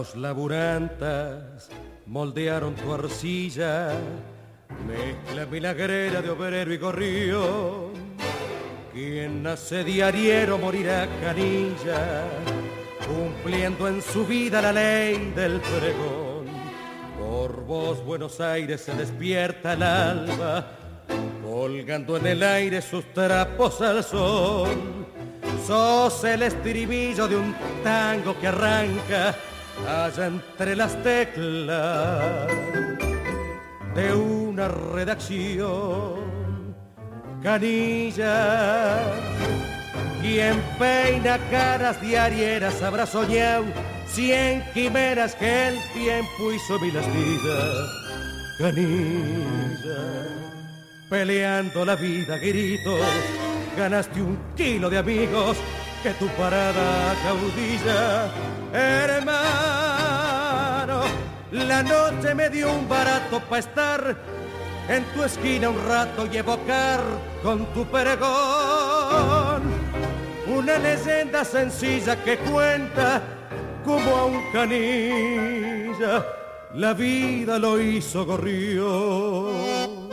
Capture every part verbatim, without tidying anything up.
Manos laburantas moldearon tu arcilla, mezcla milagrera de obrero y gorrión. Quien nace diariero morirá canilla, cumpliendo en su vida la ley del pregón. Por vos Buenos Aires se despierta el alba, colgando en el aire sus trapos al sol. Sos el estribillo de un tango que arranca allá entre las teclas de una redacción. Canilla, quien peina caras diarieras habrá soñado cien quimeras que el tiempo hizo mil vidas. Canilla, peleando la vida a gritos, ganaste un kilo de amigos que tu parada caudilla. Hermano, la noche me dio un barato pa' estar en tu esquina un rato y evocar con tu pregón una leyenda sencilla que cuenta como a un canilla la vida lo hizo gorrión.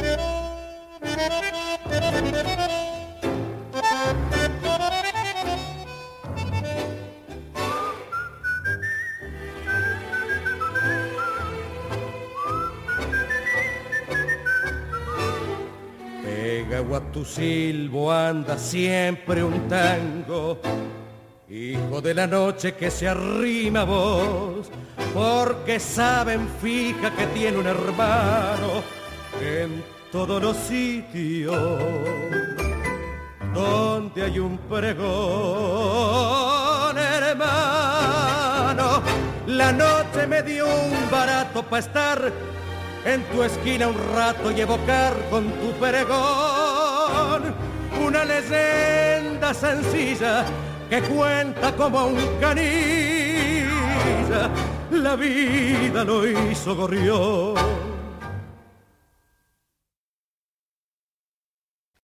Pegado a tu silbo anda siempre un tango, hijo de la noche que se arrima a vos, porque saben fija que tiene un hermano en todos los sitios donde hay un pregón. Hermano, la noche me dio un barato pa' estar en tu esquina un rato y evocar con tu pregón una leyenda sencilla que cuenta como un canilla la vida lo hizo gorrión.